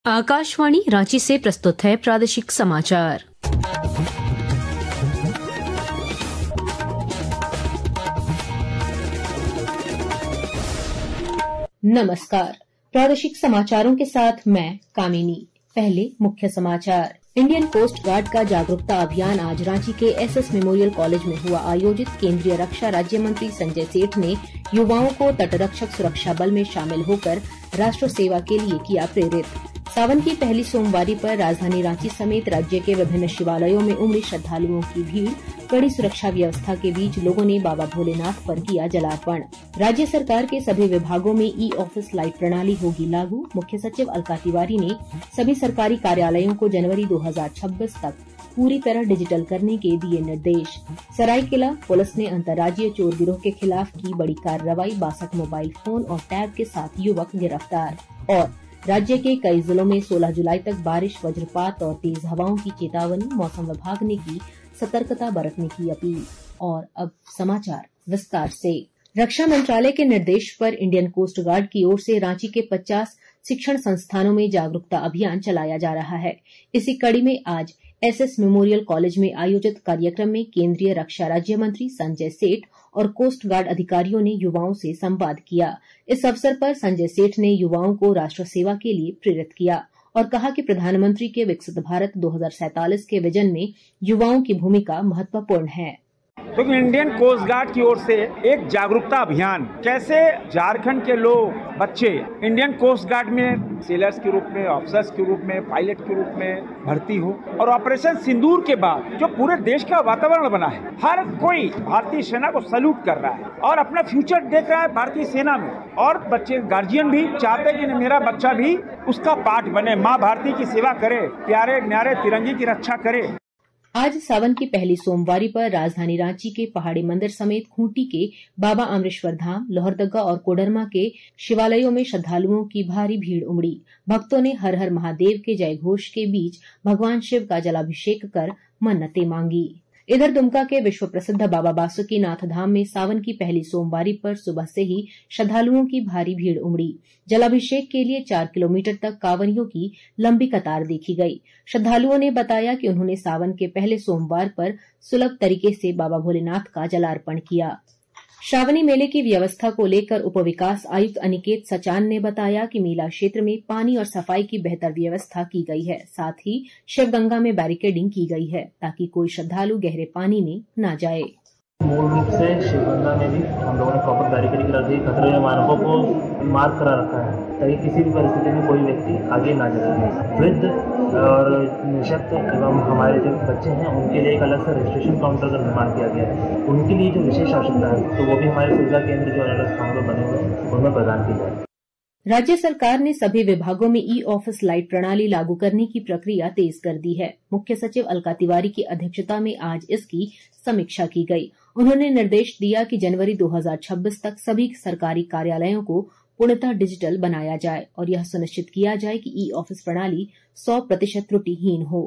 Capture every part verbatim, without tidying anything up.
आकाशवाणी रांची से प्रस्तुत है प्रादेशिक समाचार। नमस्कार, प्रादेशिक समाचारों के साथ मैं कामिनी। पहले मुख्य समाचार। इंडियन कोस्ट गार्ड का जागरूकता अभियान आज रांची के एसएस मेमोरियल कॉलेज में हुआ आयोजित। केंद्रीय रक्षा राज्य मंत्री संजय सेठ ने युवाओं को तटरक्षक सुरक्षा बल में शामिल होकर राष्ट्र सेवा के लिए किया प्रेरित। सावन की पहली सोमवारी पर राजधानी रांची समेत राज्य के विभिन्न शिवालयों में उमड़ी श्रद्धालुओं की भीड़। कड़ी सुरक्षा व्यवस्था के बीच लोगों ने बाबा भोलेनाथ पर किया जलार्पण। राज्य सरकार के सभी विभागों में ई ऑफिस लाइट प्रणाली होगी लागू। मुख्य सचिव अलका तिवारी ने सभी सरकारी कार्यालयों को जनवरी दो हजार छब्बीस तक पूरी तरह डिजिटल करने के दिए निर्देश। सरायकेला पुलिस ने अंतर्राज्यीय चोर गिरोह के खिलाफ की बड़ी कार्रवाई। बासठ मोबाइल फोन और टैब के साथ युवक गिरफ्तार। और राज्य के कई जिलों में सोलह जुलाई तक बारिश, वज्रपात और तेज हवाओं की चेतावनी। मौसम विभाग ने की सतर्कता बरतने की अपील। और अब समाचार विस्तार से। रक्षा मंत्रालय के निर्देश पर इंडियन कोस्ट गार्ड की ओर से रांची के पचास शिक्षण संस्थानों में जागरूकता अभियान चलाया जा रहा है। इसी कड़ी में आज एसएस मेमोरियल कॉलेज में आयोजित कार्यक्रम में केंद्रीय रक्षा राज्य मंत्री संजय सेठ और कोस्ट गार्ड अधिकारियों ने युवाओं से संवाद किया। इस अवसर पर संजय सेठ ने युवाओं को राष्ट्र सेवा के लिए प्रेरित किया और कहा कि प्रधानमंत्री के विकसित भारत दो हजार सैंतालीस के विजन में युवाओं की भूमिका महत्वपूर्ण है। तो इंडियन कोस्ट गार्ड की ओर से एक जागरूकता अभियान, कैसे झारखंड के लोग, बच्चे इंडियन कोस्ट गार्ड में सेलर्स के रूप में, ऑफिसर्स के रूप में, पायलट के रूप में भर्ती हो। और ऑपरेशन सिंदूर के बाद जो पूरे देश का वातावरण बना है, हर कोई भारतीय सेना को सैल्यूट कर रहा है और अपना फ्यूचर देख रहा है भारतीय सेना में। और बच्चे गार्जियन भी चाहते हैं कि मेरा बच्चा भी उसका पार्ट बने, माँ भारती की सेवा करे, प्यारे न्यारे तिरंगे की रक्षा करे। आज सावन की पहली सोमवारी पर राजधानी रांची के पहाड़ी मंदिर समेत खूंटी के बाबा अमरेश्वर धाम, लोहरदगा और कोडरमा के शिवालयों में श्रद्धालुओं की भारी भीड़ उमड़ी। भक्तों ने हर हर महादेव के जय घोष के बीच भगवान शिव का जलाभिषेक कर मन्नतें मांगी। इधर दुमका के विश्व प्रसिद्ध बाबा बासुकीनाथ धाम में सावन की पहली सोमवारी पर सुबह से ही श्रद्धालुओं की भारी भीड़ उमड़ी। जलाभिषेक के लिए चार किलोमीटर तक कांवरियों की लंबी कतार देखी गई। श्रद्धालुओं ने बताया कि उन्होंने सावन के पहले सोमवार पर सुलभ तरीके से बाबा भोलेनाथ का जलार्पण किया। श्रावणी मेले की व्यवस्था को लेकर उप विकास आयुक्त अनिकेत सचान ने बताया कि मेला क्षेत्र में पानी और सफाई की बेहतर व्यवस्था की गई है। साथ ही शिवगंगा में बैरिकेडिंग की गई है ताकि कोई श्रद्धालु गहरे पानी में न जाए। मूल रूप से शिवगंगा में भी हम लोगों ने प्रॉपर बैरिकेडिंग कर दी, खतरे मानकों को मार्क करा रखा है ताकि किसी भी परिस्थिति में कोई व्यक्ति आगे ना जा सके। वृद्ध और निःशक्त एवं हमारे जो बच्चे हैं उनके लिए एक अलग से रजिस्ट्रेशन काउंटर का निर्माण किया गया है। उनके लिए जो विशेष आवश्यकता है तो वो भी हमारे सुविधा केंद्र जो अलग स्थानों पर बने हुए हैं उनमें प्रदान की जाए। राज्य सरकार ने सभी विभागों में ई ऑफिस लाइट प्रणाली लागू करने की प्रक्रिया तेज कर दी है। मुख्य सचिव अलका तिवारी की अध्यक्षता में आज इसकी समीक्षा की गई। उन्होंने निर्देश दिया कि जनवरी दो हजार छब्बीस तक सभी सरकारी कार्यालयों को पूर्णतः डिजिटल बनाया जाए और यह सुनिश्चित किया जाए कि ई ऑफिस प्रणाली सौ प्रतिशत त्रुटिहीन हो।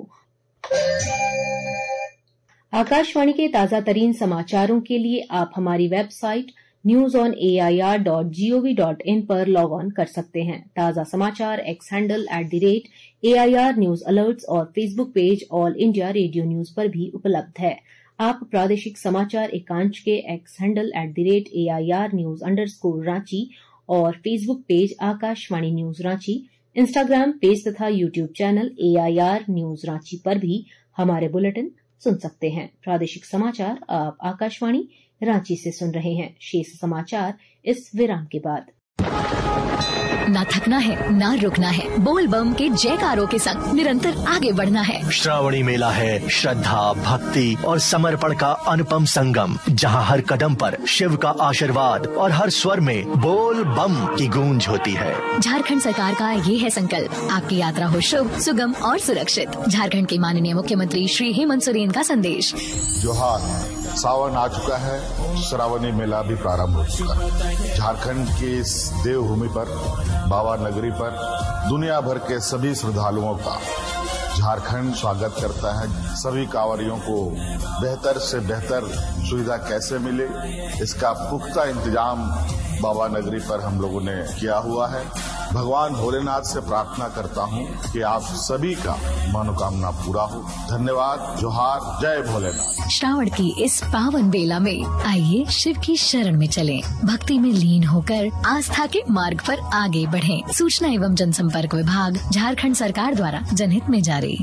आकाशवाणी के ताजा तरीन समाचारों के लिए आप हमारी website news on A I R dot G O V dot in पर लॉग ऑन कर सकते हैं। ताजा समाचार X handle at the rate A I R news alerts और Facebook page All India Radio news पर भी उपलब्ध है। आप प्रादेशिक समाचार एकांश के X handle at the rate A I R news underscore Ranchi और Facebook page Akashvani news Ranchi, Instagram page तथा YouTube channel A I R news Ranchi पर भी हमारे बुलेटिन सुन सकते हैं। प्रादेशिक समाचार आप आकाशवाणी रांची से सुन रहे हैं। शेष समाचार इस विराम के बाद। ना थकना है, ना रुकना है, बोल बम के जयकारों के संग निरंतर आगे बढ़ना है। श्रावणी मेला है श्रद्धा, भक्ति और समर्पण का अनुपम संगम, जहां हर कदम पर शिव का आशीर्वाद और हर स्वर में बोल बम की गूंज होती है। झारखंड सरकार का ये है संकल्प, आपकी यात्रा हो शुभ, सुगम और सुरक्षित। झारखंड के माननीय मुख्यमंत्री श्री हेमंत सोरेन का संदेश। जोहार, सावन आ चुका है, श्रावणी मेला भी प्रारंभ हो चुका है। झारखंड की इस देवभूमि पर, बाबा नगरी पर दुनिया भर के सभी श्रद्धालुओं का झारखंड स्वागत करता है। सभी कांवरियों को बेहतर से बेहतर सुविधा कैसे मिले, इसका पुख्ता इंतजाम बाबा नगरी पर हम लोगों ने किया हुआ है। भगवान भोलेनाथ से प्रार्थना करता हूँ कि आप सभी का मनोकामना पूरा हो। धन्यवाद। जोहार। जय भोलेनाथ। श्रावण की इस पावन बेला में आइए शिव की शरण में चलें, भक्ति में लीन होकर आस्था के मार्ग पर आगे बढ़ें। सूचना एवं जनसंपर्क विभाग, झारखंड सरकार द्वारा जनहित में जारी।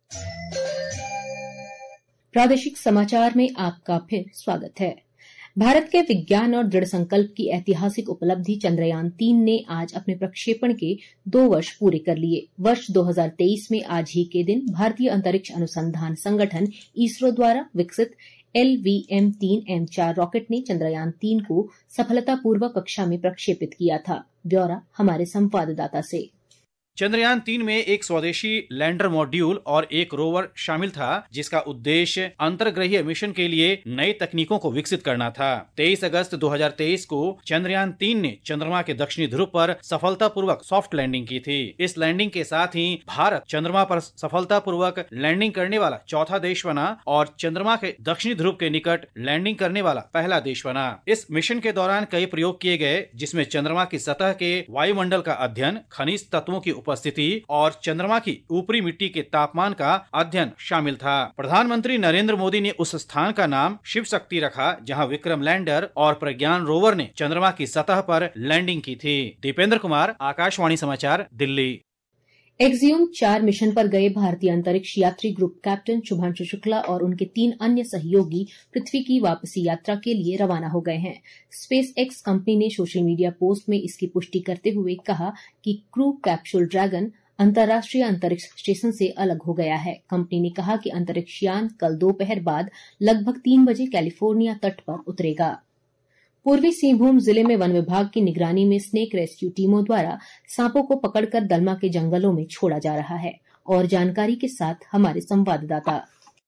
प्रादेशिक समाचार में आपका फिर स्वागत है। भारत के विज्ञान और दृढ़ संकल्प की ऐतिहासिक उपलब्धि चंद्रयान तीन ने आज अपने प्रक्षेपण के दो वर्ष पूरे कर लिए। वर्ष दो हज़ार तेईस में आज ही के दिन भारतीय अंतरिक्ष अनुसंधान संगठन इसरो द्वारा विकसित एल वी एम तीन एम चार रॉकेट ने चंद्रयान तीन को सफलतापूर्वक कक्षा में प्रक्षेपित किया था। ब्यौरा हमारे संवाददाता से। चंद्रयान तीन में एक स्वदेशी लैंडर मॉड्यूल और एक रोवर शामिल था, जिसका उद्देश्य अंतर्ग्रहीय मिशन के लिए नई तकनीकों को विकसित करना था। तेईस अगस्त दो हज़ार तेईस को चंद्रयान तीन ने चंद्रमा के दक्षिणी ध्रुव पर सफलतापूर्वक सॉफ्ट लैंडिंग की थी। इस लैंडिंग के साथ ही भारत चंद्रमा पर सफलतापूर्वक लैंडिंग करने वाला चौथा देश बना और चंद्रमा के दक्षिणी ध्रुव के निकट लैंडिंग करने वाला पहला देश बना। इस मिशन के दौरान कई प्रयोग किए गए, जिसमें चंद्रमा की सतह के वायुमंडल का अध्ययन, खनिज तत्वों की उपस्थिति और चंद्रमा की ऊपरी मिट्टी के तापमान का अध्ययन शामिल था। प्रधानमंत्री नरेंद्र मोदी ने उस स्थान का नाम शिव शक्ति रखा, जहां विक्रम लैंडर और प्रज्ञान रोवर ने चंद्रमा की सतह पर लैंडिंग की थी। दीपेंद्र कुमार, आकाशवाणी समाचार, दिल्ली। एक्सियोम चार मिशन पर गए भारतीय अंतरिक्ष यात्री ग्रुप कैप्टन शुभांशु शुक्ला और उनके तीन अन्य सहयोगी पृथ्वी की वापसी यात्रा के लिए रवाना हो गए हैं। स्पेस एक्स कंपनी ने सोशल मीडिया पोस्ट में इसकी पुष्टि करते हुए कहा कि क्रू कैप्सूल ड्रैगन अंतर्राष्ट्रीय अंतरिक्ष स्टेशन से अलग हो गया है। कंपनी ने कहा कि अंतरिक्ष यान कल दोपहर बाद लगभग तीन बजे कैलिफोर्निया तट पर उतरेगा। पूर्वी सिंहभूम जिले में वन विभाग की निगरानी में स्नेक रेस्क्यू टीमों द्वारा सांपों को पकड़कर दलमा के जंगलों में छोड़ा जा रहा है। और जानकारी के साथ हमारे संवाददाता।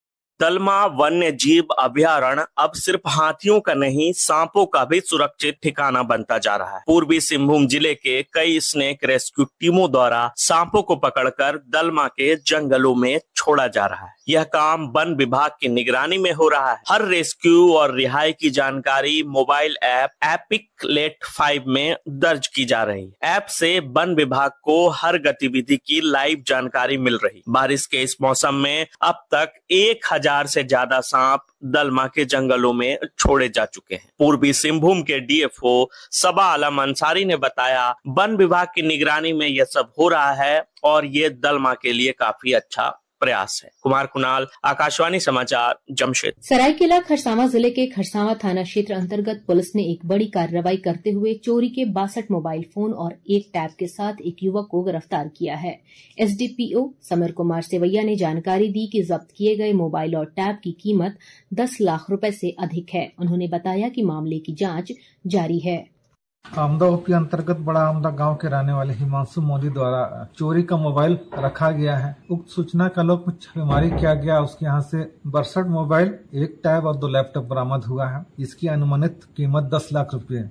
दलमा वन्य जीव अभयारण्य अब सिर्फ हाथियों का नहीं, सांपों का भी सुरक्षित ठिकाना बनता जा रहा है। पूर्वी सिंहभूम जिले के कई स्नेक रेस्क्यू टीमों द्वारा सांपों को पकड़कर दलमा के जंगलों में छोड़ा जा रहा है। यह काम वन विभाग की निगरानी में हो रहा है। हर रेस्क्यू और रिहाई की जानकारी मोबाइल ऐप एपिक लेट फाइव में दर्ज की जा रही है। ऐप से वन विभाग को हर गतिविधि की लाइव जानकारी मिल रही। बारिश के इस मौसम में अब तक एक हजार से ज्यादा सांप दलमा के जंगलों में छोड़े जा चुके हैं। पूर्वी सिंहभूम के D F O Saba Alam Ansari ने बताया, वन विभाग की निगरानी में यह सब हो रहा है और ये दलमा के लिए काफी अच्छा प्रयास है। कुमार कुणाल, आकाशवाणी समाचार, जमशेदपुर। सरायकेला खरसावां जिले के खरसावां थाना क्षेत्र अंतर्गत पुलिस ने एक बड़ी कार्रवाई करते हुए चोरी के बासठ मोबाइल फोन और एक टैब के साथ एक युवक को गिरफ्तार किया है। S D P O Sameer Kumar Sevaiya ने जानकारी दी कि जब्त किए गए मोबाइल और टैब की कीमत दस लाख रुपए से अधिक है। उन्होंने बताया कि मामले की जांच जारी है। आमदा ओपी अंतर्गत बड़ा आमदा गांव के रहने वाले हिमांशु मोदी द्वारा चोरी का मोबाइल रखा गया है। उक्त सूचना का लोक में छापेमारी किया गया। उसके यहाँ से बासठ मोबाइल, एक टैब और दो लैपटॉप बरामद हुआ है। इसकी अनुमानित कीमत दस लाख रुपए।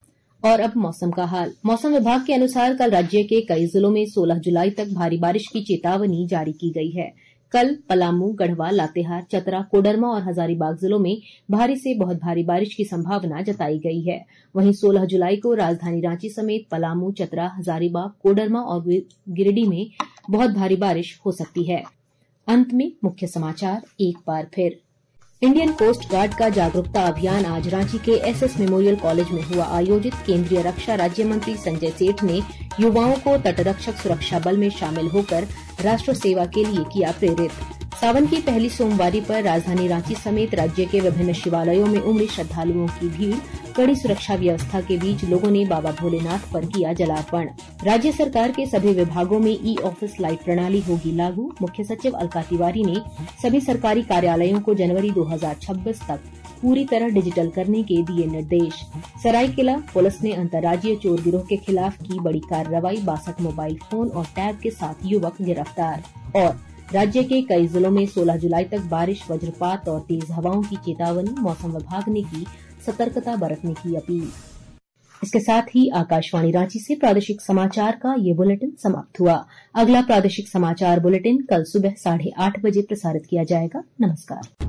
और अब मौसम का हाल। मौसम विभाग के अनुसार कल राज्य के कई जिलों में सोलह जुलाई तक भारी बारिश की चेतावनी जारी की गई है। कल पलामू, गढ़वा, लातेहार, चतरा, कोडरमा और हजारीबाग जिलों में भारी से बहुत भारी बारिश की संभावना जताई गई है। वहीं सोलह जुलाई को राजधानी रांची समेत पलामू, चतरा, हजारीबाग, कोडरमा और गिरिडीह में बहुत भारी बारिश हो सकती है। अंत में मुख्य समाचार एक बार फिर। इंडियन कोस्ट गार्ड का जागरूकता अभियान आज रांची के एस एस मेमोरियल कॉलेज में हुआ आयोजित। केंद्रीय रक्षा राज्य मंत्री संजय सेठ ने युवाओं को तटरक्षक सुरक्षा बल में शामिल होकर राष्ट्र सेवा के लिए किया प्रेरित। सावन की पहली सोमवारी पर राजधानी रांची समेत राज्य के विभिन्न शिवालयों में उमड़ी श्रद्धालुओं की भीड़। कड़ी सुरक्षा व्यवस्था के बीच लोगों ने बाबा भोलेनाथ पर किया जलार्पण। राज्य सरकार के सभी विभागों में ई ऑफिस लाइट प्रणाली होगी लागू। मुख्य सचिव अलका तिवारी ने सभी सरकारी कार्यालयों को जनवरी दो हज़ार छब्बीस तक पूरी तरह डिजिटल करने के दिए निर्देश। सरायकेला पुलिस ने अंतर्राज्यीय चोर गिरोह के खिलाफ की बड़ी कार्रवाई। बासठ मोबाइल फोन और टैब के साथ युवक गिरफ्तार। और राज्य के कई जिलों में सोलह जुलाई तक बारिश, वज्रपात और तेज हवाओं की चेतावनी। मौसम विभाग ने की सतर्कता बरतने की अपील। इसके साथ ही आकाशवाणी रांची से प्रादेशिक समाचार का ये बुलेटिन समाप्त हुआ। अगला प्रादेशिक समाचार बुलेटिन कल सुबह साढ़े आठ बजे प्रसारित किया जाएगा। नमस्कार।